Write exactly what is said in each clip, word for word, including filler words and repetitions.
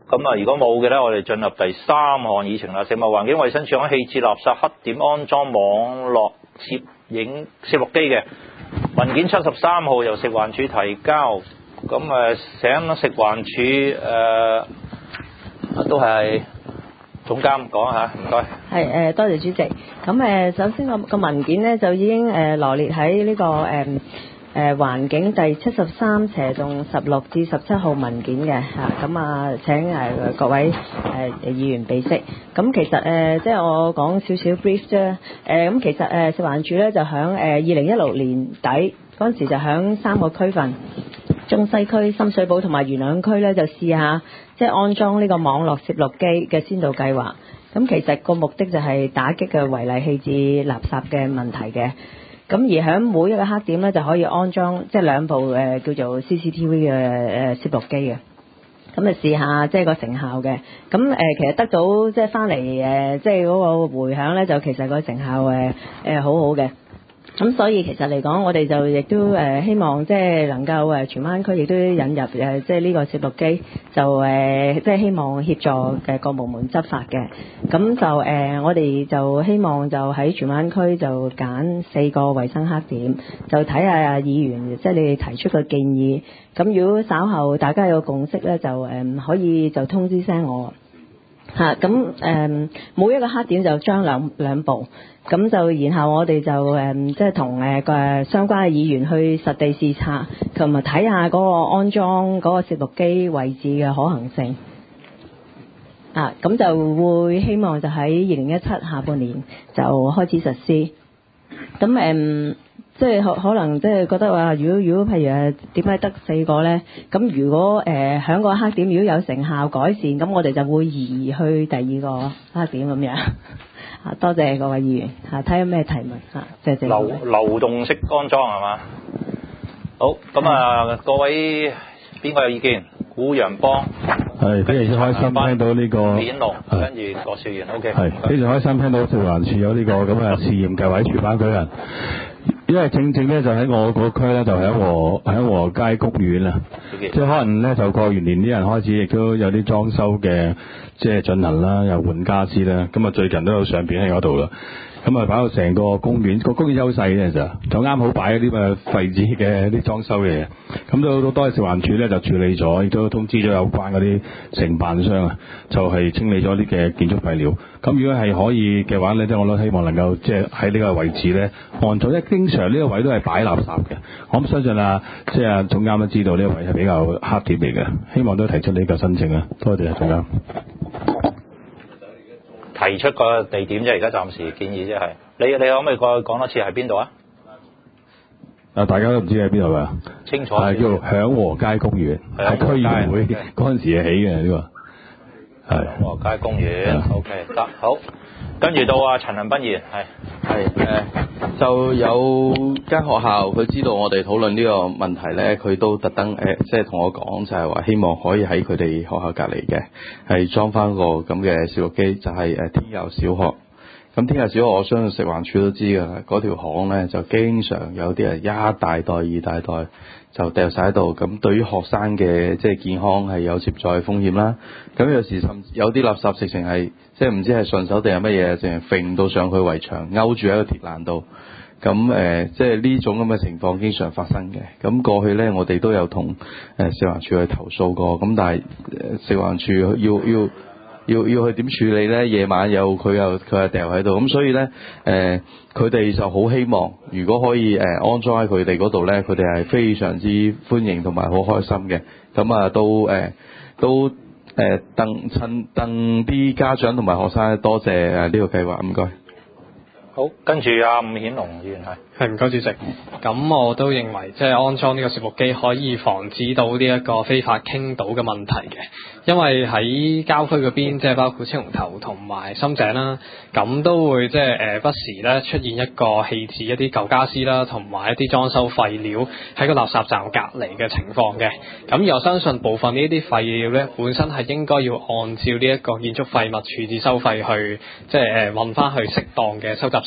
咁啊，如果冇嘅咧，我哋進入第三項議程啦。食物環境衞生署喺棄置垃圾黑點安裝網絡攝影攝錄機嘅文件七十三號由食環署提交，咁誒請食環署誒、呃、都係總監講下，唔該。 係誒，多謝主席。咁誒，首先個個文件咧就已經誒羅列喺呢個誒誒環境第七十三斜棟十六至十七號文件嘅嚇。咁啊，請誒各位誒議員備悉。咁其實誒，即係我講少少 brief 啫。誒咁其實誒食環署咧就響誒二零一六年底嗰陣時就響三個區份，中西區、深水埗同埋元朗區咧就試下即係安裝呢個網絡攝錄機嘅先導計劃。咁其實個目的就係打擊嘅違例棄置垃圾嘅問題嘅。咁而喺每一個黑點咧就可以安裝即係兩部誒、呃、叫做 C C T V 嘅誒攝錄機嘅。咁就試下即係個成效嘅。咁誒、呃、其實得到即係翻嚟誒即係嗰個迴響咧，就其實個成效誒誒、呃、好好嘅。咁所以其實嚟講，我哋就亦都誒希望即係能夠誒荃灣區亦都引入誒即係呢個攝錄機，就誒即係希望協助嘅各部門執法嘅。咁就誒我哋就希望就喺荃灣區就揀四個衞生黑點，就睇下議員即係你哋提出嘅建議。咁如果稍後大家有共識咧，就誒可以就通知聲我嚇。咁誒每一個黑點就將兩兩部。咁就然後我哋就誒即係同誒個相關嘅議員去實地視察，同埋睇下嗰個安裝嗰個攝錄機位置嘅可行性。啊，咁就會希望就喺二零一七下半年就開始實施。咁誒、嗯，即係可可能即係覺得話，如果如果譬如誒點解得四個咧？咁如果誒響個黑點如果有成效改善，咁我哋就會移去第二個黑點咁樣。啊，多謝各位議員嚇，睇下咩題目嚇，謝謝。 流流動式安裝係嘛？好，咁啊，各位邊個有意見？古陽邦係非常之開心聽到呢個顯龍，跟住郭兆元 ，OK。係非常開心聽到食環署有呢個咁嘅試驗計劃喺荃灣區啊！因為正正咧就喺我嗰區咧就喺和喺和街公園啊，即係可能咧就過完年啲人開始亦都有啲裝修嘅即係進行啦，又換傢俬啦，咁啊最近都有上片喺嗰度啦。咁啊擺到成個公園，個公園優勢咧就就啱好擺啲咁嘅廢紙嘅啲裝修嘅嘢，咁都好多食環署咧就處理咗，亦都通知咗有關嗰啲承辦商啊，就係、是、清理咗啲嘅建築廢料。咁如果係可以嘅話咧，即係我都希望能夠即係喺呢個位置咧安裝，因為經常呢個位都係擺垃圾嘅。我諗相信啊，即係啊總監都知道呢個位係比較黑點嚟嘅，希望都提出呢個申請啊，多謝總監。 提出個地點啫，而家暫時建議啫係。你你可唔可以過去講多次係邊度啊？ 啊，大家都唔知喺邊度㗎？ 清楚。 係叫享和街公園，係區議會嗰陣時起嘅呢個。係。 享和街公園 ，OK 得好。跟住到啊陳恒鑌議員係。 係誒、呃，就有間學校佢知道我哋討論呢個問題咧，佢都特登誒，即係同我講就係話希望可以喺佢哋學校隔離嘅係裝翻個咁嘅攝錄機，就係、是、誒天佑小學。咁天佑小學我相信食環署都知㗎啦，嗰條巷咧就經常有啲人一大袋二大袋就掉晒喺度，咁對於學生嘅即係健康係有潛在風險啦。咁有時甚至有啲垃圾直情係即係唔知係順手定係乜嘢，淨係揈到上去圍牆，勾住喺個鐵欄度。咁誒、呃，即係呢種咁嘅情況經常發生嘅。咁過去咧，我哋都有同誒食環署去投訴過。咁但係食環署要要要要去點處理咧？夜晚有佢又佢又掉喺度。咁所以咧誒，佢、呃、哋就好希望，如果可以誒、呃、安裝喺佢哋嗰度咧，佢哋係非常之歡迎同埋好開心嘅。咁啊，都誒、呃、都。誒，鄧趁鄧啲家長同埋學生多謝誒呢個計劃，唔該。 好，跟住阿伍顯龍議員係。 係唔該主席，咁我都認為即係安裝呢個攝錄機可以防止到呢一個非法傾倒嘅問題嘅，因為喺郊區嗰邊即係包括青龍頭同埋深井啦，咁都會即係誒不時咧出現一個棄置一啲舊家私啦，同埋一啲裝修廢料喺個垃圾站隔離嘅情況嘅。咁而我相信部分呢啲廢料咧本身係應該要按照呢一個建築廢物處置收費去即係誒運翻去適當嘅收集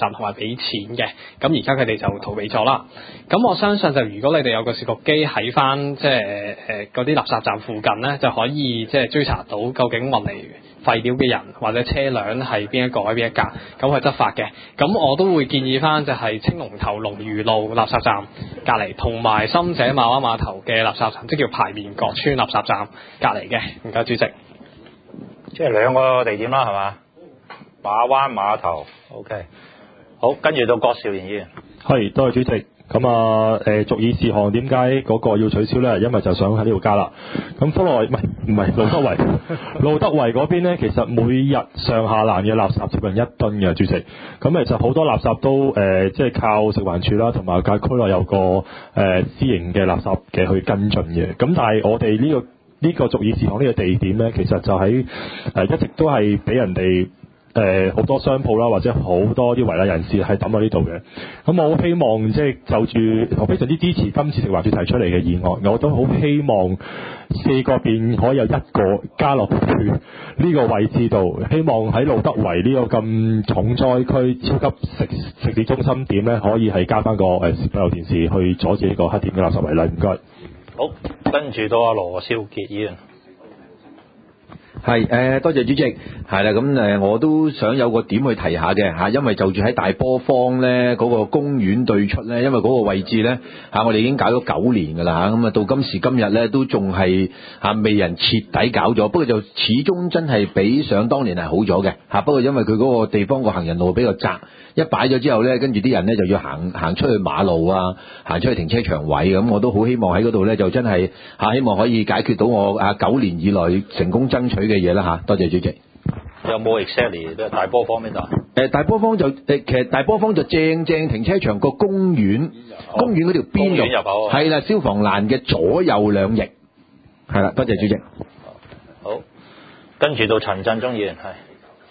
圾同埋俾錢嘅，咁而家佢哋就逃避咗啦。咁我相信就如果你哋有個攝錄機喺翻即係誒嗰啲垃圾站附近咧，就可以即係追查到究竟運嚟廢料嘅人或者車輛係邊一個喺邊一架，咁去執法嘅。咁我都會建議翻就係青龍頭龍魚路垃圾站隔離，同埋深井馬灣碼頭嘅垃圾站，即叫排面角村垃圾站隔離嘅。唔該，主席。 即係兩個地點啦，係嘛？馬灣碼頭 ，OK。好，跟住到郭兆賢議員。 係，多謝主席。咁啊，誒續議事項點解嗰個要取消咧？因為就想喺呢度加啦。咁福來唔係唔係路德圍，路德圍嗰邊咧，其實每日上下欄嘅垃圾接近一噸嘅，主席。咁其實好多垃圾都誒，即、呃、係、就是、靠食環署啦，同埋界區內有個誒、呃、私營嘅垃圾嘅去跟進嘅。咁但係我哋呢、這個呢、這個續議事項呢個地點咧，其實就喺誒、呃、一直都係俾人哋。誒好、呃、多商鋪啦，或者好多啲違例人士係抌喺呢度嘅。咁我好希望即係就住，我非常之支持今次食環署提出嚟嘅議案。我都好希望四個邊可以有一個加落去呢個位置度。希望喺路德圍呢個咁重災區、超級食食肆中心點咧，可以係加翻個誒閉路電視去阻止呢個黑點嘅垃圾違例。唔該。 好，跟住到阿羅少傑議員。 係誒、呃，多謝主席。係啦，咁誒，我都想有個點去提下嘅嚇，因為就住喺大波坊咧嗰、那個公園對出咧，因為嗰個位置咧嚇，我哋已經搞咗九年㗎啦嚇，咁啊到今時今日咧都仲係嚇未人徹底搞咗，不過就始終真係比想當年係好咗嘅嚇。不過因為佢嗰個地方個行人路比較窄，一擺咗之後咧，跟住啲人咧就要行行出去馬路啊，行出去停車場位咁，我都好希望喺嗰度咧就真係嚇，希望可以解決到我啊九年以來成功爭取嘅嘢啦嚇。多謝主席。 有冇 exactly 都係大波坊邊度？ 誒大波坊就誒其實大波坊就正正停車場個公園， 哦、 公園嗰條邊度入口係啦，消防欄嘅左右兩翼係啦。多謝主席。 好，跟住到陳振中議員係。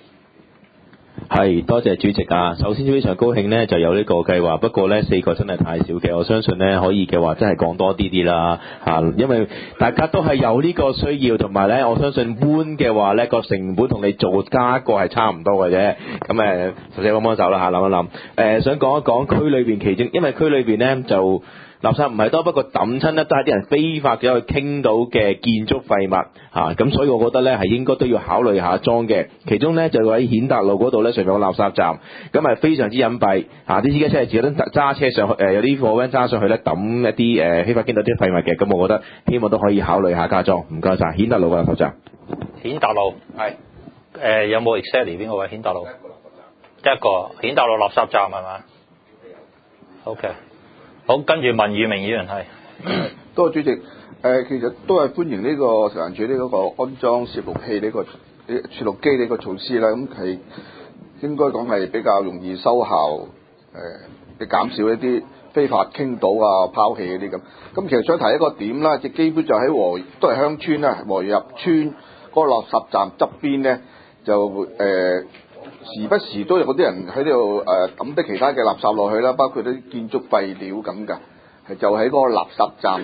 係，多謝主席啊！首先非常高興呢就有呢個計劃，不過呢四個真係太少嘅，我相信呢可以嘅話真係講多啲啲啦嚇，因為大家都係有呢個需要，同埋呢我相信搬嘅話呢個成本同你做加一個係差唔多嘅啫。咁誒，首先幫幫手啦嚇，諗一諗。誒、呃，想講一講區裏邊其中，因為區裏邊呢就垃圾唔係多，不過抌親呢都係啲人非法嘅去傾到嘅建築廢物嚇，咁、啊、所以我覺得呢係應該都要考慮下裝嘅。其中呢就喺顯達路嗰度呢，上面有個垃圾站，咁係非常之隱蔽嚇，啲司機真係自己揸車上去，誒、呃、有啲貨 van 揸上去呢抌一啲誒、呃、非法傾到啲廢物嘅，咁我覺得希望都可以考慮下加裝。唔該晒，顯達路嘅垃圾站。 顯達路係誒有冇 exactly 邊個位？顯達路一個顯達路垃圾站係嘛 ？OK。好，跟住文裕明議員係。 多謝主席。誒、呃，其實都係歡迎呢個食環署呢嗰個安裝攝錄器呢個攝錄機呢個措施啦。咁係應該講係比較容易收效，誒、呃，減少一啲非法傾倒啊、拋棄嗰啲咁。咁其實想提一個點啦，即基本就喺和都係鄉村啦，和入村嗰個垃圾站側邊咧，就誒。呃時不時都有嗰啲人喺度誒抌啲其他嘅垃圾落去啦，包括啲建築廢料咁㗎，係就喺嗰個垃圾站誒、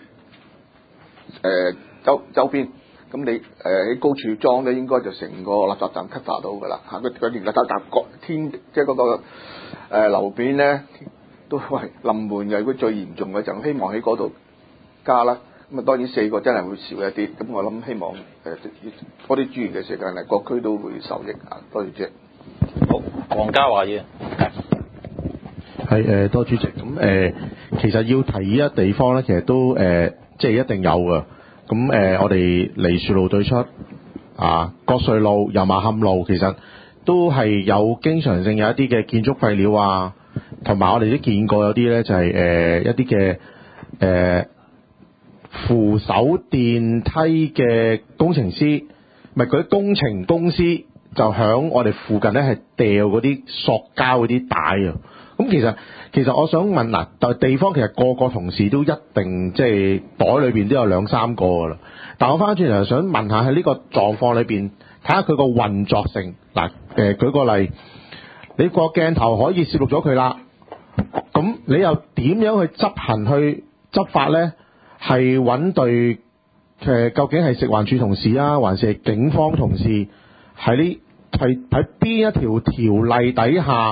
呃、周周邊。咁你誒喺、呃、高處裝咧，應該就成個垃圾站 cover 到㗎啦嚇。佢佢連個搭搭個天，即係嗰個誒樓邊咧，都係臨門嘅。如果最嚴重嘅就希望喺嗰度加啦。咁啊當然四個真係會少一啲。咁我諗希望誒多啲資源嘅時間嚟，各區都會受益啊。多謝主席。 好，黃家華議員。 係誒，多主席。咁誒、呃，其實要提依一地方咧，其實都誒、呃，即係一定有㗎。咁誒、呃，我哋梨樹路對出啊，國瑞路、油麻磡路，其實都係有經常性有一啲嘅建築廢料啊，同埋我哋都見過有啲咧就係、是、誒、呃、一啲嘅誒扶手電梯嘅工程師，唔係嗰啲工程公司。就響我哋附近咧，係掉嗰啲塑膠嗰啲帶啊！咁其實其實我想問嗱，但地方其實個個同事都一定即係袋裏邊都有兩三個噶啦。但我翻轉頭想問下喺呢個狀況裏邊，睇下佢個運作性嗱。誒、呃，舉個例，你個鏡頭可以攝錄咗佢啦，咁你又點樣去執行去執法咧？係揾對誒，究竟係食環署同事啊，還是係警方同事？喺呢係喺邊一條條例底下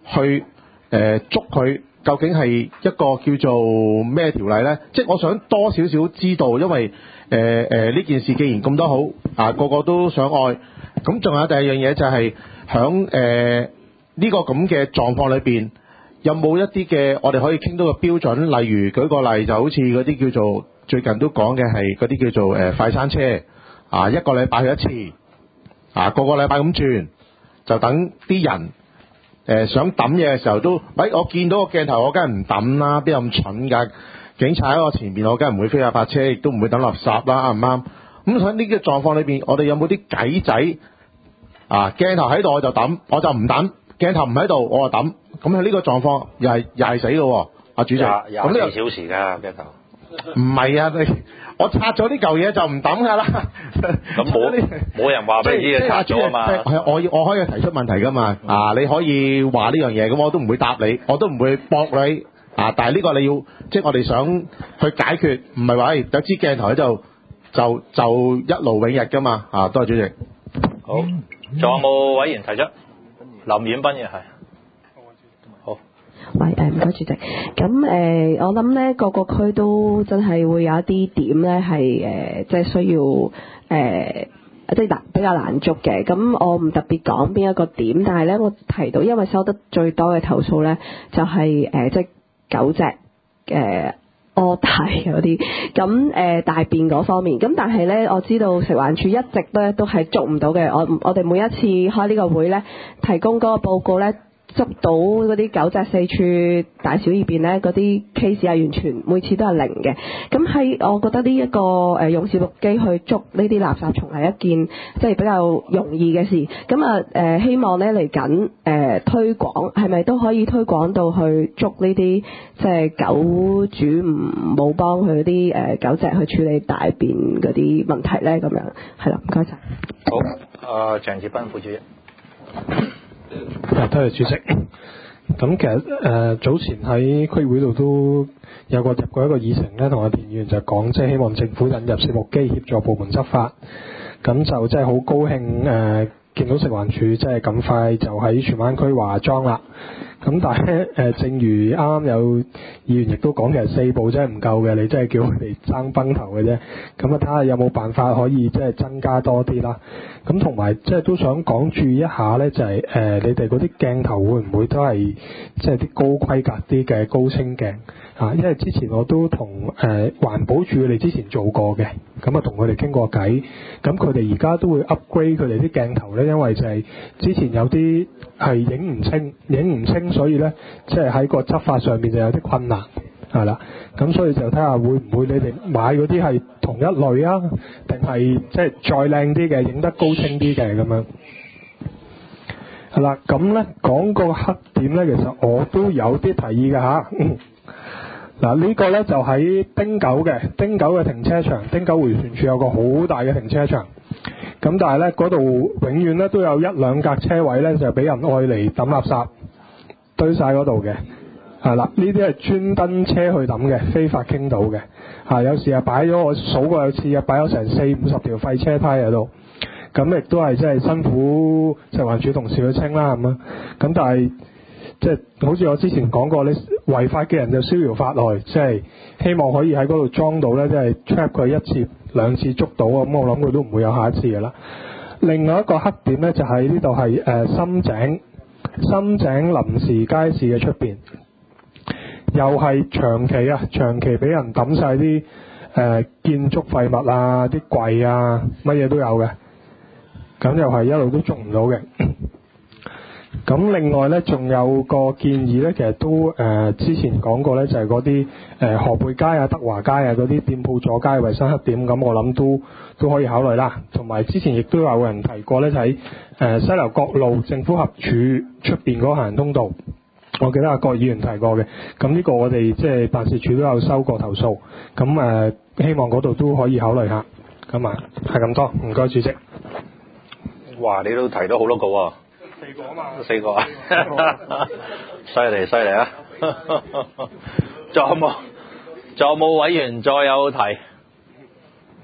去誒、呃、捉佢，究竟係一個叫做咩條例呢？即係我想多少少知道，因為誒誒呢件事既然咁多好啊，個個都想愛，咁仲有第二樣嘢就係響誒呢個咁嘅狀況裏邊，有冇一啲嘅我哋可以傾到嘅標準？例如舉個例，就好似嗰啲叫做最近都講嘅係嗰啲叫做誒、呃、快餐車啊，一個禮拜去一次啊，個個禮拜咁轉，就等啲人誒、呃、想抌嘢嘅時候都，喂、哎、我見到個鏡頭我梗係唔抌啦，邊有咁蠢㗎？警察喺我前面，我梗係唔會飛下白車，亦都唔會抌垃圾啦，啱唔啱？咁喺呢個狀況裏邊，我哋有冇啲計仔啊？鏡頭喺度我就抌，我就唔抌；鏡頭唔喺度我就抌。咁喺呢個狀況又係又係死嘅喎，阿主席。 廿廿四咁呢個小時㗎鏡頭。 唔係啊，你我拆咗呢嚿嘢就唔抌㗎啦。 咁冇冇人話俾你知你拆咗啊嘛？ 係我我可以提出問題㗎嘛？啊，你可以話呢樣嘢，咁我都唔會答你，我都唔會駁你。啊，但係呢個你要即係我哋想去解決，唔係話誒有支鏡頭喺度就就一勞永逸㗎嘛？啊，多謝主席。 好，仲有冇委員提出？林婉斌嘅係。好。 喂，誒唔該主席，咁誒、呃、我諗咧個個區都真係會有一啲點咧係誒即係需要誒、呃、即係難比較難捉嘅，咁我唔特別講邊一個點，但係咧我提到因為收得最多嘅投訴咧就係、是、誒、呃、即係狗隻誒屙大嗰啲，咁誒、呃、大便嗰方面，咁但係咧我知道食環署一直咧都係捉唔到嘅，我我哋每一次開呢個會咧提供嗰個報告咧。捉到嗰啲狗隻四處大小二便咧，嗰啲 case 係完全每次都係零嘅。咁喺我覺得呢、這、一個誒、呃、用攝錄機去捉呢啲垃圾蟲係一件即係比較容易嘅事。咁啊誒希望咧嚟緊誒推廣係咪都可以推廣到去捉呢啲即係狗主唔冇幫佢啲誒狗隻去處理大便嗰啲問題咧？咁樣係啦，唔該晒。 好，啊、呃、鄭志斌副主席。 啊，多謝主席。咁其實誒、呃、早前喺區會度都有個入過一個議程咧，同阿田議員就講，即係希望政府引入攝錄機協助部門執法。咁就真係好高興誒、呃，見到食環署即係咁快就喺荃灣區話裝啦。咁但係咧誒，正如啱啱有議員亦都講，其實四部真係唔夠嘅，你真係叫佢哋爭崩頭嘅啫。咁啊，睇下有冇辦法可以即係增加多啲啦。咁同埋即係都想講注意一下咧，就係、是、誒、呃、你哋嗰啲鏡頭會唔會都係即係啲高規格啲嘅高清鏡啊？因為之前我都同誒、呃、環保署佢哋之前做過嘅，咁啊同佢哋傾過偈，咁佢哋而家都會 upgrade 佢哋啲鏡頭咧，因為就係之前有啲係影唔清，影唔清，所以咧即係喺個執法上面就有啲困難。係啦，咁所以就睇下會唔會你哋買嗰啲係同一類啊，定係即係再靚啲嘅，影得高清啲嘅咁樣。係啦，咁咧講個黑點咧，其實我都有啲提議嘅嚇。嗱、嗯、呢、呢個咧就喺汀九嘅汀九嘅停車場，汀九迴旋處有個好大嘅停車場。咁但係咧嗰度永遠咧都有一兩格車位咧就俾人愛嚟抌垃圾，堆晒嗰度嘅。係啦，呢啲係專登車去抌嘅，非法傾倒嘅。嚇，有時啊擺咗，我數過有次啊擺咗成四五十條廢車梯喺度。咁亦都係即係辛苦食環署同事去清啦，咁啊。咁但係即係好似我之前講過，你違法嘅人就逍遙法外，即係希望可以喺嗰度裝到咧，即係 trap 佢一次兩次捉到啊。咁我諗佢都唔會有下一次嘅啦。另外一個黑點咧就喺呢度係誒深井深井臨時街市嘅出邊。又係長期啊，長期俾人抌晒啲誒建築廢物啊，啲櫃啊，乜嘢都有嘅。咁又係一路都捉唔到嘅。咁另外呢，仲有個建議呢，其實都誒、呃、之前講過呢，就係嗰啲誒河背街啊、德華街啊嗰啲店鋪阻街衞生黑點，咁我諗都都可以考慮啦。同埋之前亦都有人提過呢，就喺誒西樓角路政府合署出邊嗰個行人通道。我記得阿郭議員提過嘅，咁呢個我哋即係辦事處都有收過投訴，咁誒、呃、希望嗰度都可以考慮下，咁啊係咁多，唔該主席。 哇！你都提到好多個喎。四個啊嘛。四個啊。犀利犀利啊！仲有冇？仲有冇委員再有提？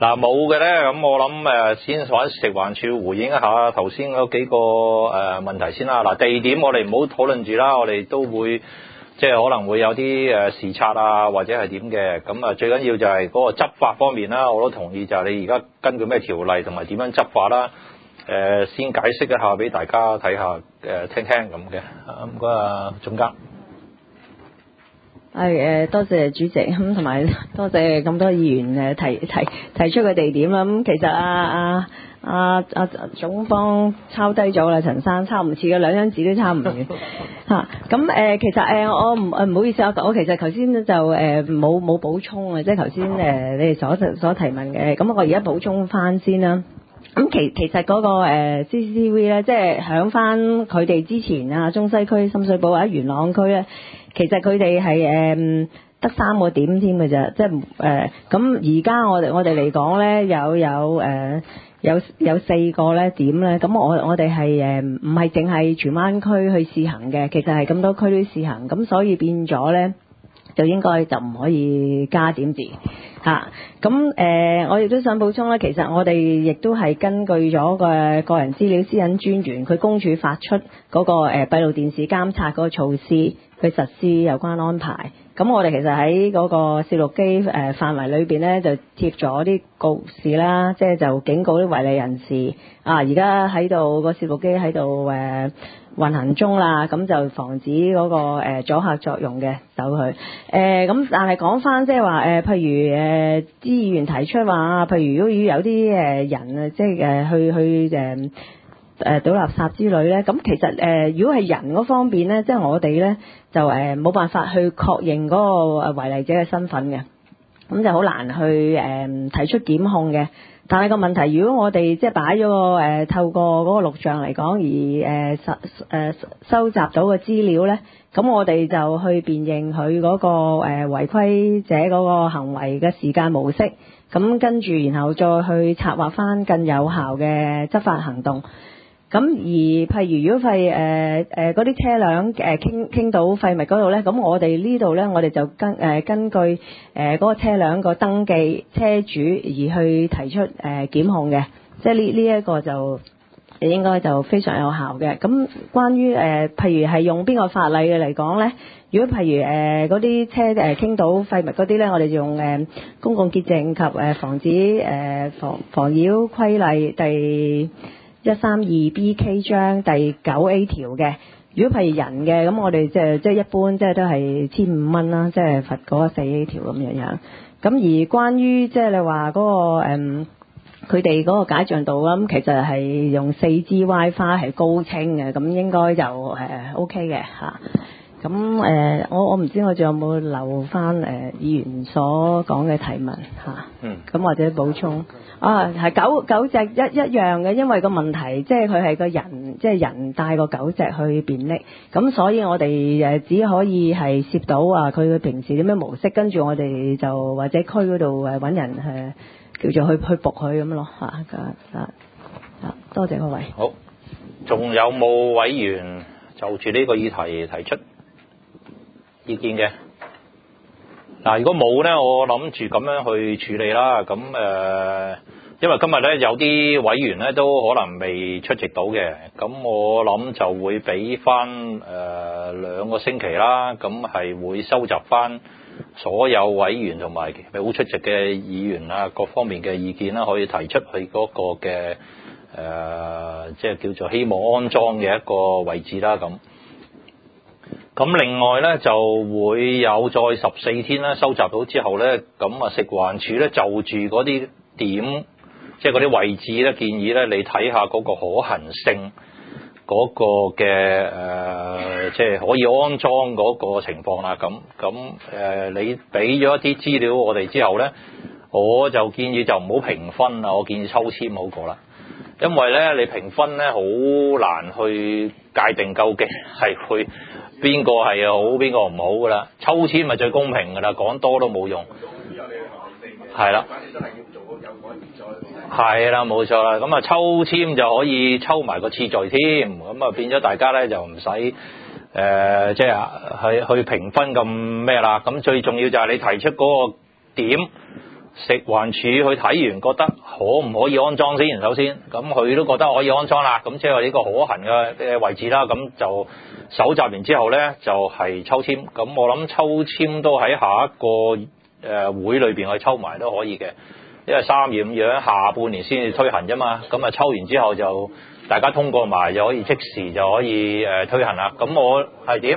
嗱冇嘅咧，咁我諗誒先揾食環署回應一下頭先嗰幾個誒問題先啦。嗱地點我哋唔好討論住啦，我哋都會即係可能會有啲誒視察啊，或者係點嘅。咁啊最緊要就係嗰個執法方面啦，我都同意就係你而家根據咩條例同埋點樣執法啦。誒先解釋一下俾大家睇下誒聽聽咁嘅。咁嗰個總監。 係誒，多謝主席咁，同埋多謝咁多議員誒提提提出嘅地點啦。咁其實啊啊啊啊總幫抄低咗啦，陳生抄唔似嘅，兩張紙都抄唔完嚇。咁誒其實誒我唔誒唔好意思，我我其實頭先就誒冇冇補充啊，即係頭先誒你哋所所提問嘅。咁我而家補充翻先啦。咁其其實嗰個誒 C C T V 咧，即係響翻佢哋之前啊，中西區、深水埗或者元朗區咧。其實佢哋係誒得三個點添嘅啫，即係誒咁而家我哋我哋嚟講咧有有誒、呃、有有四個咧點咧，咁我我哋係誒唔係淨係荃灣區去試行嘅，其實係咁多區都試行，咁所以變咗咧就應該就唔可以加點字嚇。咁、啊、誒、呃、我亦都想補充咧，其實我哋亦都係根據咗個個人資料私隱專員佢公署發出嗰個誒閉路電視監察嗰個措施。去實施有關安排，咁我哋其實喺嗰個攝錄機誒範圍裏邊咧，就貼咗啲告示啦，即係就警告啲違例人士啊，而家喺度個攝錄機喺度誒運行中啦，咁就防止嗰個誒阻嚇作用嘅走去誒咁，但係講翻即係話誒，譬如誒啲議員提出話，譬如如果有啲誒人啊，即係誒去去誒。誒倒垃圾之類咧，咁其實誒、呃、如果係人嗰方面咧，即係我哋咧就誒冇、呃、辦法去確認嗰個誒違例者嘅身份嘅，咁就好難去誒、呃、提出檢控嘅。但係個問題，如果我哋即係擺咗個誒、呃、透過嗰個錄像嚟講，而誒收誒收集到嘅資料咧，咁我哋就去辨認佢嗰、嗰個誒、呃、違規者嗰個行為嘅時間模式，咁跟住然後再去策劃翻更有效嘅執法行動。咁而譬如如果廢誒誒嗰啲車輛誒傾傾到廢物嗰度咧，咁我哋呢度咧，我哋就根誒、呃、根據誒嗰、呃嗰個車輛個登記車主而去提出誒、呃、檢控嘅，即係呢呢一個就應該就非常有效嘅。咁關於誒、呃、譬如係用邊個法例嘅嚟講咧，如果譬如誒嗰啲車誒傾到廢物嗰啲咧，我哋就用誒、呃、公共潔淨及誒防止誒、呃、防妨擾規例第一三二 B K 章第九 A 條嘅。如果譬如人嘅，咁我哋即係即係一般即係都係千五蚊啦，即係罰嗰四 A 條咁樣樣。咁而關於即係你話嗰、嗰個誒佢哋嗰個解像度咁，其實係用四 G WiFi 係高清嘅，咁應該就誒、呃、OK 嘅嚇。咁誒、呃，我我唔知我仲有冇留翻誒、呃、議員所講嘅提問嚇。嗯。咁或者補充。啊，係狗狗隻一一樣嘅，因為個問題即係佢係個人，即係人帶個狗隻去便溺，咁所以我哋誒只可以係攝到啊佢平時點樣模式，跟住我哋就或者區嗰度誒揾人誒叫做去去捕佢咁咯嚇啊啊！多謝各位。 好，仲有冇委員就住呢個議題提出意見嘅？嗱，如果冇咧，我諗住咁樣去處理啦。咁誒、呃，因為今日咧有啲委員咧都可能未出席到嘅，咁我諗就會俾翻誒兩個星期啦。咁係會收集翻所有委員同埋冇出席嘅議員啊，各方面嘅意見啦，可以提出去嗰個嘅誒、呃，即係叫做希望安裝嘅一個位置啦。咁。咁另外咧就會有再十四天咧收集到之後咧，咁啊食環署咧就住嗰啲點，即係嗰啲位置咧建議咧，你睇下嗰個可行性嗰個嘅誒、呃，即係可以安裝嗰個情況啦。咁咁誒，你俾咗一啲資料我哋之後咧，我就建議就唔好評分啦，我建議抽籤好過啦。因為咧你評分咧好難去界定究竟係會邊個係好邊個唔好噶啦，抽籤咪最公平噶啦，講多都冇用。係啦，係啦，冇錯啦。咁啊抽籤就可以抽埋個次序添，咁啊變咗大家咧就唔使誒即係去去評分咁咩啦。咁最重要就係你提出嗰個點食環署去睇完，覺得可唔可以安裝先？首先，咁佢都覺得可以安裝啦，咁即係話呢個可行嘅嘅位置啦。咁就搜集完之後呢，就係、是、抽籤。咁我諗抽籤都喺下一個誒、呃、會裏邊去抽埋都可以嘅，因為三月五月下半年先至推行啫嘛。咁啊抽完之後就大家通過埋就可以即時就可以誒、呃、推行啦。咁我係點？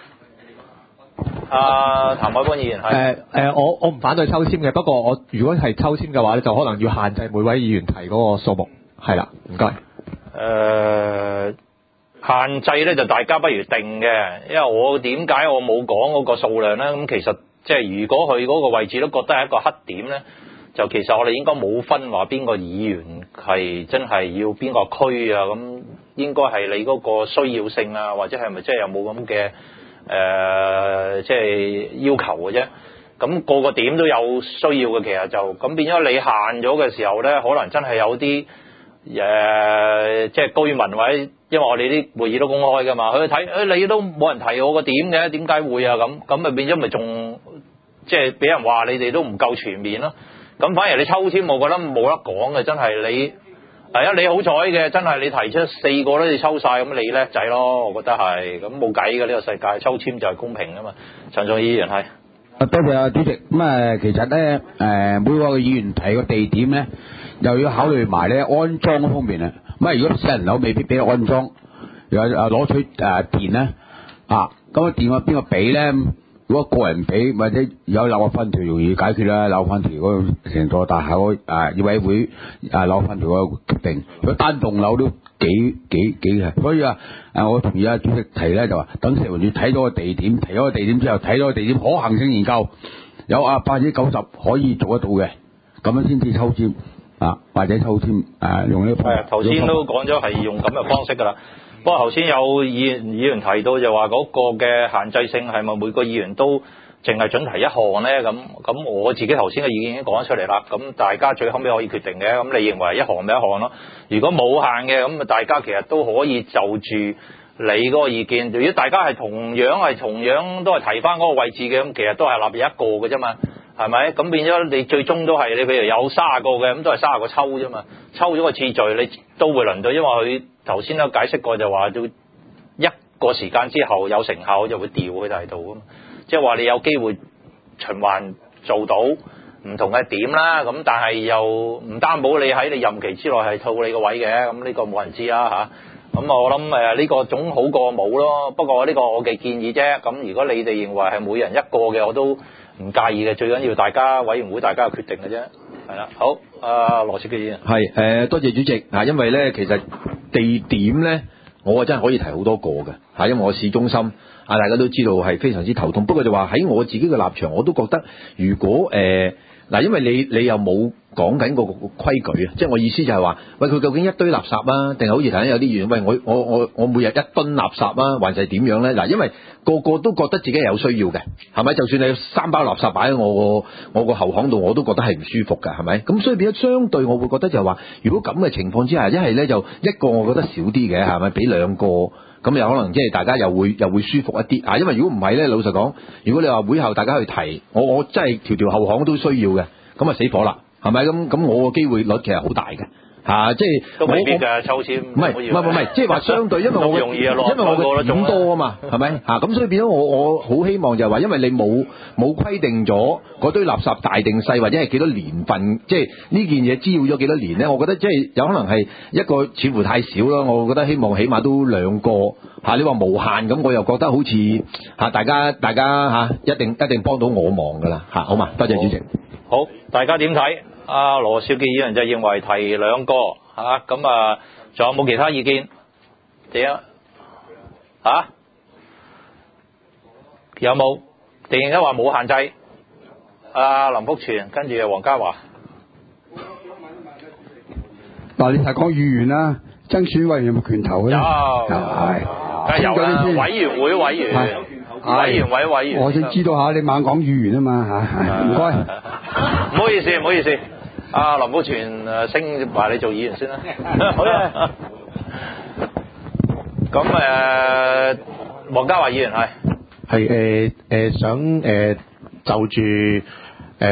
啊，譚海邦議員係誒誒，我我唔反對抽籤嘅，不過我如果係抽籤嘅話咧，就可能要限制每位議員提嗰個數目，係啦，唔該。 誒限制咧就大家不如定嘅，因為我點解我冇講嗰個數量咧？咁其實即係如果佢嗰個位置都覺得係一個黑點咧，就其實我哋應該冇分話邊個議員係真係要邊個區啊，咁應該係你嗰個需要性啊，或者係咪即係有冇咁嘅？誒、呃，即係要求嘅啫。咁、那個個點都有需要嘅，其實就咁變咗你限咗嘅時候咧，可能真係有啲誒、呃，即係居民或者因為我哋啲會議都公開㗎嘛，佢睇誒你都冇人提我個點嘅，點解會啊咁？咁咪變咗咪仲即係俾人話你哋都唔夠全面咯。咁反而你抽籤，我覺得冇得講嘅，真係你。係啊，你好彩嘅，真係你提出四個咧，你抽晒，咁你叻仔咯，我覺得係，咁冇計嘅呢個世界，抽籤就係公平噶嘛。陳仲議員係。 啊，多謝啊主席。咁啊，其實咧，誒每個議員提個地點咧，又要考慮埋咧安裝嗰方面啊。咁啊，如果私人樓未必俾安裝，又啊攞取誒電咧，啊，咁啊電啊邊個俾咧？如果個人俾或者有樓嘅分條容易解決啦，樓分條嗰個成座大廈嗰誒議委會誒樓分條嗰個決定，如果單棟樓都幾幾幾嘅，所以啊誒我同意啊主席提咧就話等食環署睇咗個地點，提咗個地點之後睇咗個地點可行性研究，有啊百分之九十可以做得到嘅，咁樣先至抽籤啊或者抽籤誒用呢個方法。 係頭先都講咗係用咁嘅方式㗎啦。不過頭先有議員議員提到就話嗰個嘅限制性係咪每個議員都淨係準提一項咧？咁咁我自己頭先嘅意見已經講咗出嚟啦。咁大家最後尾可以決定嘅。咁你認為一項咪一項咯？如果冇限嘅，咁啊大家其實都可以就住你嗰個意見。如果大家係同樣係同樣都係提翻嗰個位置嘅，咁其實都係立一個嘅啫嘛。係咪？咁變咗你最終都係你譬如有卅個嘅，咁都係卅個抽啫嘛。抽咗個次序，你都會輪到，因為佢頭先都解釋過就話，要一個時間之後有成效就會調去第度啊嘛。即係話你有機會循環做到唔同嘅點啦。咁但係又唔擔保你喺你任期之內係套你個位嘅。咁呢個冇人知啦嚇。咁啊，我諗誒呢個總好過冇咯。不過呢個我嘅建議啫。咁如果你哋認為係每人一個嘅，我都唔介意嘅，最緊要大家委員會大家有決定嘅啫，係啦。好，阿羅少基議員。 係誒，多謝主席啊，因為咧其實地點咧，我真係可以提好多個嘅嚇，因為我市中心啊，大家都知道係非常之頭痛。不過就話喺我自己嘅立場，我都覺得如果誒嗱、呃，因為你你又冇講緊個規矩啊，即係我意思就係話，喂佢究竟一堆垃圾啊，定係好似頭先有啲議員，喂我我我我每日一噸垃圾啊，還是點樣咧？嗱，因為個個都覺得自己係有需要嘅，係咪？就算你三包垃圾擺喺我個我個後巷度，我都覺得係唔舒服㗎，係咪？咁所以變咗相對，我會覺得就係話，如果咁嘅情況之下，一係咧就一個，我覺得少啲嘅，係咪？俾兩個，咁有可能即係大家又會又會舒服一啲啊！因為如果唔係咧，老實講，如果你話會後大家去提，我我真係條條後巷都需要嘅，咁啊死火啦，係咪？咁咁我個機會率其實好大嘅。嚇、啊，即係都未必㗎，抽籤唔係唔係唔係，即係話相對，因為我容易啊，因為我嘅點多啊嘛，係咪嚇？咁所以變咗我我好希望就係話，因為你冇冇規定咗嗰堆垃圾大定細，或者係幾多年份，即係呢件嘢滋擾咗幾多年咧？我覺得即係有可能係一個似乎太少咯。我覺得希望起碼都兩個嚇、啊。你話無限咁，我又覺得好似嚇大家大家嚇、啊、一定一定幫到我忙㗎啦嚇。好嘛，多謝主席。 好，大家點睇？阿羅少基議員就認為提兩個嚇，咁啊，仲有冇其他意見？點啊？嚇？有冇？定而家話冇限制？阿林福全，跟住黃家華。 嗱，你係講議員啦，爭選委員有冇權投嘅咧？有，係， 梗係有啦。委員會委員。委員委委員， 我想知道下你猛講議員啊嘛嚇，唔該。 唔好意思，唔好意思，阿林福全誒升埋你做議員先啦。好嘅。咁誒，黃家華議員係係誒誒想誒、呃、就住誒、呃、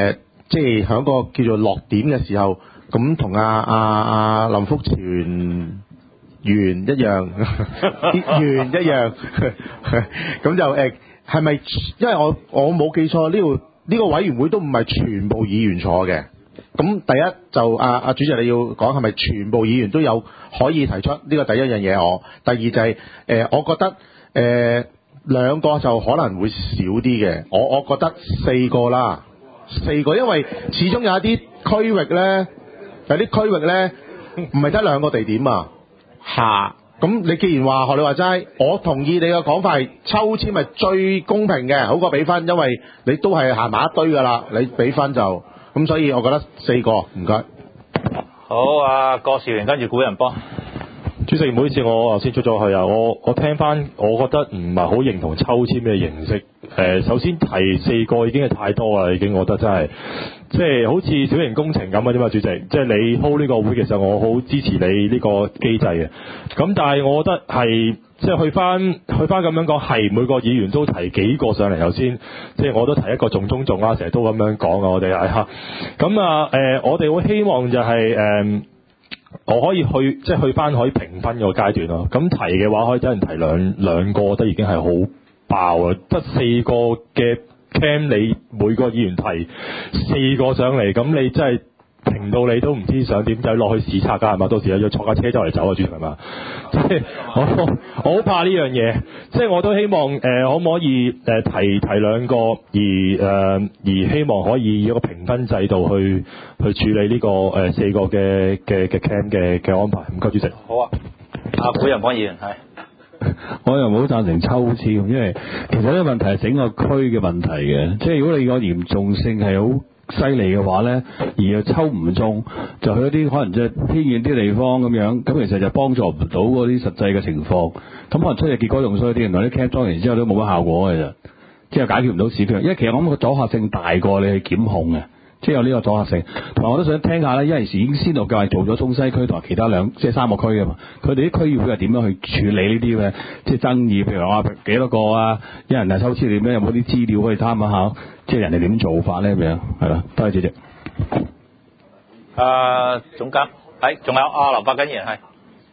即係喺個叫做落點嘅時候，咁同阿阿阿林福全員一樣，啲員一樣，咁就誒係咪？因為我我冇記錯呢度呢個委員會都唔係全部議員坐嘅。咁第一就阿阿、啊、主席你要講係咪全部議員都有可以提出呢個第一樣嘢我，第二就係、是、誒、呃、我覺得誒、呃、兩個就可能會少啲嘅，我我覺得四個啦，四個，因為始終有一啲區域咧，有啲區域咧唔係得兩個地點啊，嚇，咁你既然話學你話齋，我同意你嘅講法係抽籤係最公平嘅，好過比分，因為你都係行埋一堆㗎啦，你比分就。咁所以我覺得四個唔該。 好啊，郭兆元跟住古人幫。 主席唔好意思，我頭先出咗去啊，我我聽翻，我覺得唔係好認同抽籤嘅形式。誒、呃，首先提四個已經係太多啦，已經我覺得真係，即係好似小型工程咁啊啫嘛，主席。即係你 hold 呢個會，其實我好支持你呢個機制嘅。咁但係我覺得係。即係去翻去翻咁樣講，係每個議員都提幾個上嚟頭先，即係我都提一個重中重啊，成日都咁樣講啊，我哋係嚇。咁啊誒，我哋會希望就係、是、誒、呃，我可以去即係去翻可以評分個階段咯。咁提嘅話，可以真係提兩兩個，我覺得已經係好爆啊！得四個嘅 cam， 你每個議員提四個上嚟，咁你真係〜停到你都唔知想點，就落去視察㗎係嘛？到時又要坐架車周嚟走啊，主席係嘛？即係我我好怕呢樣嘢，即係我都希望誒、呃、可唔可以誒、呃、提提兩個，而誒、呃、而希望可以以一個評分制度去去處理呢、這個誒、呃、四個嘅嘅嘅 cam 嘅嘅安排。唔該，主席。 好啊，阿古人邦議員係。 我又唔好贊成抽籤，因為其實呢個問題係整個區嘅問題嘅，即係如果你個嚴重性係好犀利嘅話咧，而又抽唔中，就去一啲可能即係偏遠啲地方咁樣，咁其實就幫助唔到嗰啲實際嘅情況，咁可能出嚟結果仲衰啲，原來啲 cam 裝完之後都冇乜效果嘅啫，即係解決唔到市票，因為其實我諗個阻嚇性大過你去檢控嘅，即係有呢個阻嚇性。同埋我都想聽下咧，因為時已經先導計劃做咗中西區同埋其他兩即係三個區嘅嘛，佢哋啲區議會係點樣去處理呢啲嘅即係爭議？譬如話幾多個啊，一人係抽籤點樣？有冇啲資料可以參考？即係人哋點做法咧咁樣，係啦，多謝主席。 啊，總監，係，仲有啊，劉百根議員係。誒，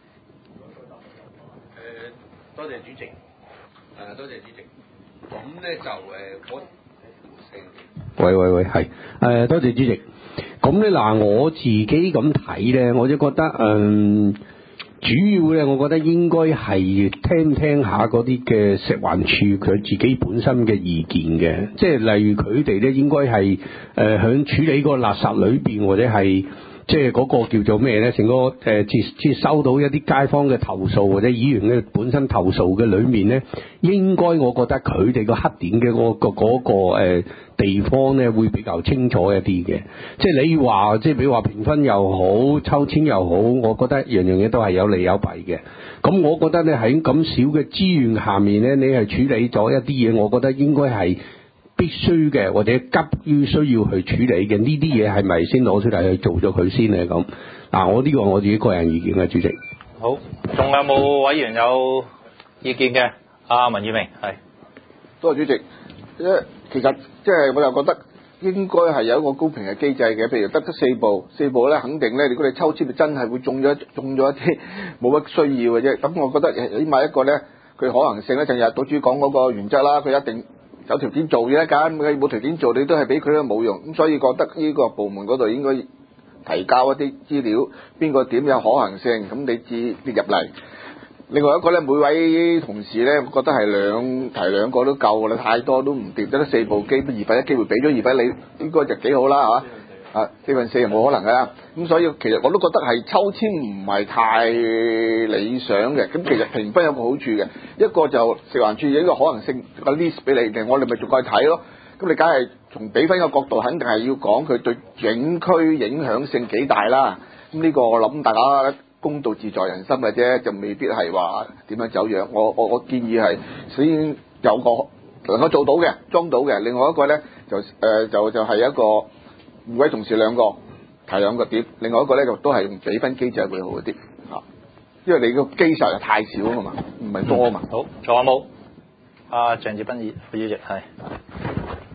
多謝主席。誒，多謝主席。咁咧就誒，我喂喂喂，係誒，多謝主席。咁咧嗱，我自己咁睇咧，我就覺得嗯。主要咧，我覺得應該係聽聽下嗰啲嘅食環署佢自己本身嘅意見嘅，即係例如佢哋咧應該係誒響處理個垃圾裏邊，或者係即係嗰個叫做咩咧，成個誒接接收到一啲街坊嘅投訴或者議員嘅本身投訴嘅裏面咧，應該我覺得佢哋個黑點嘅嗰個嗰個誒地方咧會比較清楚一啲嘅，即係你話即係比如話評分又好，抽籤又好，我覺得樣樣嘢都係有利有弊嘅。咁我覺得咧喺咁少嘅資源下面咧，你係處理咗一啲嘢，我覺得應該係必須嘅，或者急於需要去處理嘅。呢啲嘢係咪先攞出嚟去做咗佢先咧？咁嗱，我呢個我自己個人意見啊，主席。 好，仲有冇委員有意見嘅？阿文裕明係。 多謝主席。其實即係我又覺得應該係有一個公平嘅機制嘅，譬如得得四部，四部咧肯定咧，如果你抽籤就真係會中咗中咗一啲冇乜需要嘅啫。咁我覺得起碼一個咧，佢可能性咧，就日島主講嗰個原則啦，佢一定有條件做嘅，咁佢冇條件做，你都係俾佢都冇用。咁所以覺得呢個部門嗰度應該提交一啲資料，邊個點有可行性，咁你至列入嚟。另外一個咧，每位同事咧，覺得係兩提兩個都夠啦，太多都唔掂，得四部機，二分一機會俾咗二分你，應該就幾好啦嚇。啊，四分四又冇可能㗎啦。咁所以其實我都覺得係抽籤唔係太理想嘅。咁其實評分有個好處嘅，一個就食環署有一個可能性個 list 俾你嘅，我哋咪逐個去睇咯。咁你梗係從比分嘅角度，肯定係要講佢對景區影響性幾大啦。咁呢個我諗大家公道自在人心嘅啫，就未必係話點樣走樣。我我我建議係首先有個能夠做到嘅裝到嘅，另外一個咧就誒、呃、就就係、是、一個每位同事兩個提兩個點，另外一個咧就都係用比分機制會好啲嚇，因為你個機實又太少啊嘛，唔係多啊嘛。 好，仲有冇？阿鄭志斌議副主席係。 唔該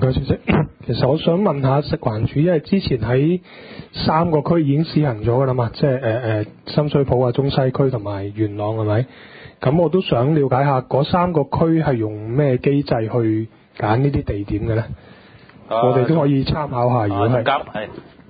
該主席。其實我想問下食環署，因為之前喺三個區已經試行咗㗎啦嘛，即係誒誒深水埗啊、中西區同埋元朗係咪？咁我都想了解下嗰三個區係用咩機制去揀呢啲地點嘅咧？ 啊、 我哋都可以參考下，如果係。 係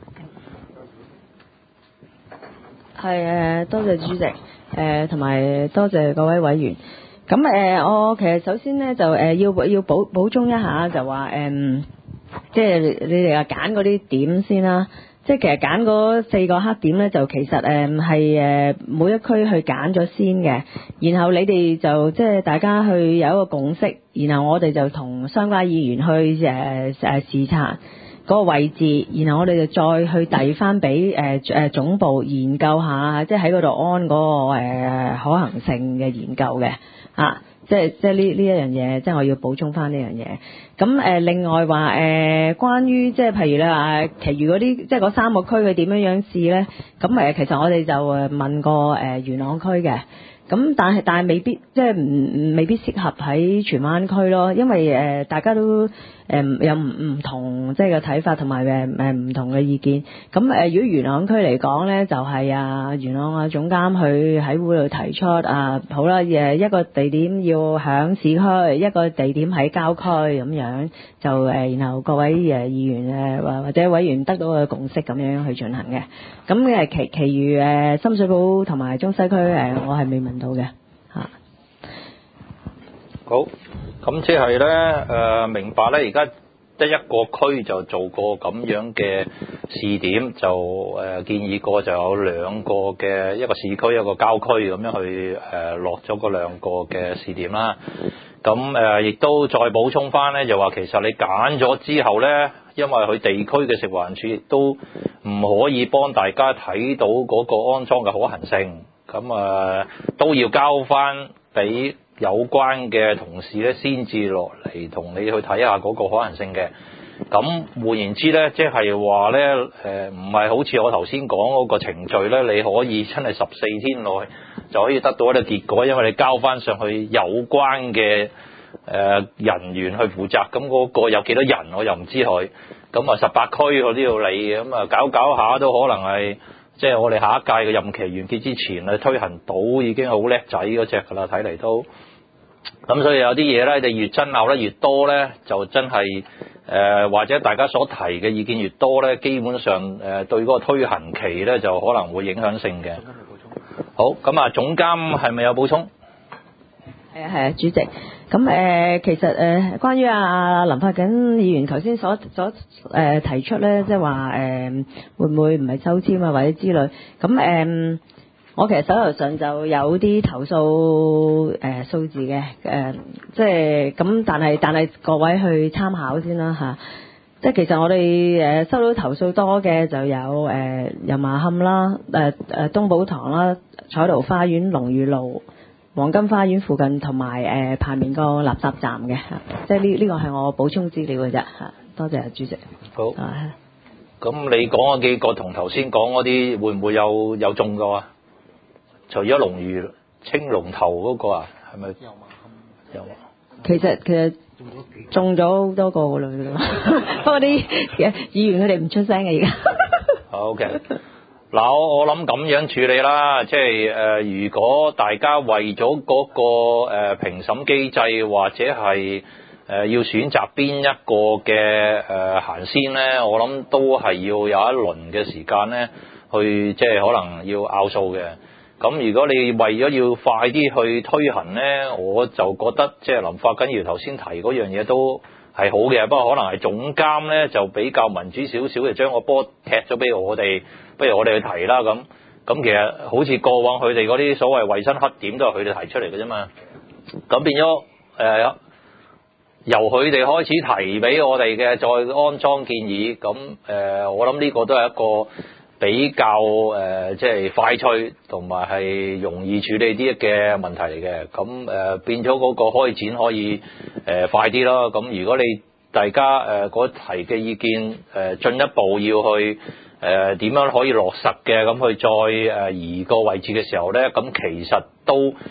係誒，多謝主席，誒同埋多謝各位委員。咁誒、呃，我其實首先咧就誒、呃、要要補補充一下，就話誒、呃，即係你哋話揀嗰啲點先啦。即係其實揀嗰四個黑點咧，就其實誒係誒每一區去揀咗先嘅，然後你哋就即係大家去有一個共識，然後我哋就同相關議員去誒誒視察嗰個位置，然後我哋就再去遞翻俾誒誒總部研究下，即係喺嗰度安嗰、嗰個、呃、可行性嘅研究嘅啊。即係即係呢呢一樣嘢，即係我要補充翻呢樣嘢。咁誒、呃，另外話誒、呃，關於即係譬如你話，其餘嗰啲即係嗰三個區佢點樣樣試咧？咁誒，其實我哋就誒問過誒、呃、元朗區嘅。咁但係但係未必即係唔唔未必適合喺荃灣區咯，因為誒、呃、大家都誒、呃、有唔唔同即係嘅睇法同埋誒誒唔同嘅意見。咁誒、呃、如果元朗區嚟講咧，就係、是、啊元朗啊總監佢喺會度提出啊，好啦誒一個地點要響市區，一個地點喺郊區咁樣就誒、呃，然後各位誒議員誒或或者委員得到嘅共識咁樣去進行嘅。咁誒其其餘誒深水埗同埋中西區誒，我係未問到嘅嚇。 好，咁即係咧誒明白咧，而家得一個區就做過咁樣嘅試點，就誒、呃、建議過就有兩個嘅一個市區一個郊區咁樣去誒、呃、落咗嗰兩個嘅試點啦。咁誒亦都再補充翻咧，就話其實你揀咗之後咧，因為佢地區嘅食環署亦都唔可以幫大家睇到嗰個安裝嘅可行性，咁啊、呃、都要交翻俾有關嘅同事咧，先至落嚟同你去睇下嗰個可行性嘅。咁換言之咧，即係話咧，誒唔係好似我頭先講嗰個程序咧，你可以真係十四天內就可以得到一個結果，因為你交翻上去有關嘅誒、呃、人員去負責，咁嗰個有幾多人我又唔知佢，咁啊十八區我都要理嘅，咁啊搞搞下都可能係即係我哋下一屆嘅任期完結之前啊推行到已經好叻仔嗰隻㗎啦，睇嚟都。咁所以有啲嘢咧，你越爭拗得越多咧，就真係誒、呃、或者大家所提嘅意見越多咧，基本上誒、呃、對嗰個推行期咧就可能會影響性嘅。好，咁啊總監係咪有補充？ 係啊係啊，主席。咁誒、呃、其實誒、呃、關於阿林發瑾議員頭先所所誒、呃、提出咧，即係話誒會唔會唔係抽籤啊或者之類，咁誒。呃我其實手頭上就有啲投訴誒、呃、數字嘅，誒、呃、即係咁，但係但係各位去參考先啦嚇。即係其實我哋誒、呃、收到投訴多嘅就有誒油麻磡啦、誒誒東寶堂啦、彩圖花園、龍裕路、黃金花園附近同埋誒排面個垃圾站嘅嚇。即係呢呢個係我補充資料嘅啫嚇。多謝主席。 好。咁你講嗰幾個同頭先講嗰啲會唔會有有中過啊？除咗龍裕青龍頭嗰個啊，係咪？有嘛？有。 其實其實中咗好多個㗎啦，不過啲議員佢哋唔出聲嘅而家。 好嘅，嗱我我諗咁樣處理啦，即係誒、呃，如果大家為咗嗰、那個誒、呃、評審機制或者係誒、呃、要選擇邊一個嘅誒行先咧，我諗都係要有一輪嘅時間咧，去即係可能要拗數嘅。咁如果你為咗要快啲去推行呢，我就覺得即係林發瑾議員頭先提嗰樣嘢都係好嘅，不過可能係總監呢就比較民主少少，就將個波踢咗俾我哋，不如我哋去提啦咁。咁其實好似過往佢哋嗰啲所謂衞生黑點都係佢哋提出嚟嘅啫嘛。咁變咗誒、呃、由佢哋開始提俾我哋嘅再安裝建議，咁誒、呃、我諗呢個都係一個比較誒、呃，即係快脆同埋係容易處理啲嘅問題嚟嘅。咁誒、呃、變咗嗰個開展可以誒、呃、快啲咯。咁如果你大家誒嗰、呃、提嘅意見誒、呃、進一步要去誒點、呃、樣可以落實嘅，咁去再誒移個位置嘅時候咧，咁其實都誒、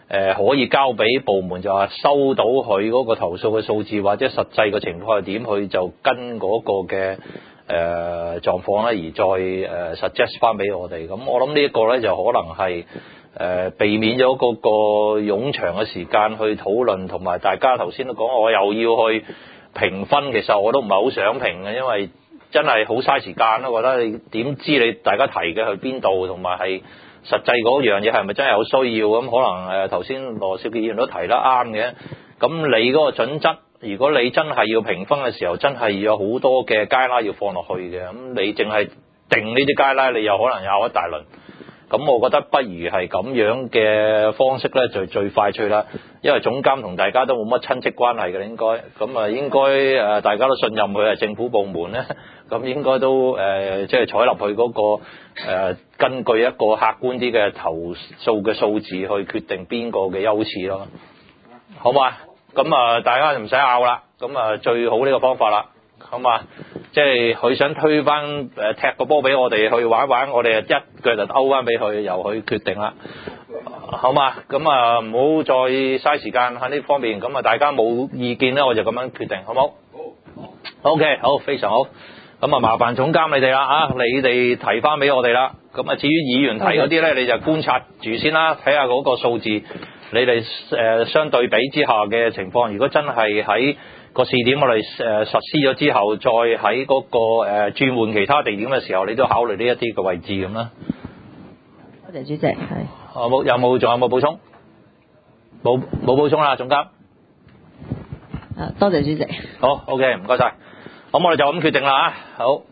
呃、可以交俾部門，就話收到佢嗰個投訴嘅數字或者實際嘅情況係點，佢就跟嗰個嘅誒、呃、狀況咧而再誒、呃、suggest 翻俾我哋。咁我諗呢一個咧就可能係誒、呃、避免咗嗰個冗長嘅時間去討論，同埋大家頭先都講我又要去評分，其實我都唔係好想評嘅，因為真係好嘥時間咯。我覺得你點知你大家提嘅去邊度，同埋係實際嗰樣嘢係咪真係有需要？咁可能誒頭先羅少傑議員都提得啱嘅。咁你嗰個準則，如果你真係要評分嘅時候，真係有好多嘅街拉要放落去嘅。咁你淨係定呢啲街拉，你又可能有一大輪。咁我覺得不如係咁樣嘅方式咧，就最快脆啦。因為總監同大家都冇乜親戚關係嘅，應該咁啊，應該誒大家都信任佢係政府部門咧，咁應該都誒即係採納佢嗰個、呃、根據一個客觀啲嘅投訴嘅數字去決定邊個嘅優次咯，好嘛？咁啊，大家就唔使拗啦，咁啊最好呢個方法啦。好嘛，即係佢想推翻誒踢個波俾我哋去玩玩，我哋一腳就勾翻俾佢，由佢決定啦。好嘛，咁啊唔好再嘥時間喺呢方面，咁啊大家冇意見咧，我就咁樣決定，好唔好？好 OK，好，非常好。咁啊麻煩總監你哋啦啊，你哋提翻俾我哋啦。咁啊至於議員提嗰啲咧，你就觀察住先啦，睇下嗰個數字，你哋誒相對比之下嘅情況，如果真係喺個試點我哋誒實施咗之後，再喺嗰個誒轉換其他地點嘅時候，你都考慮呢一啲嘅位置咁啦。 多謝主席，係。 啊冇有冇仲有冇補充？冇冇補充啦，總監。 啊，多謝主席。 好 ，OK，唔該晒。咁我哋就咁決定啦啊，好。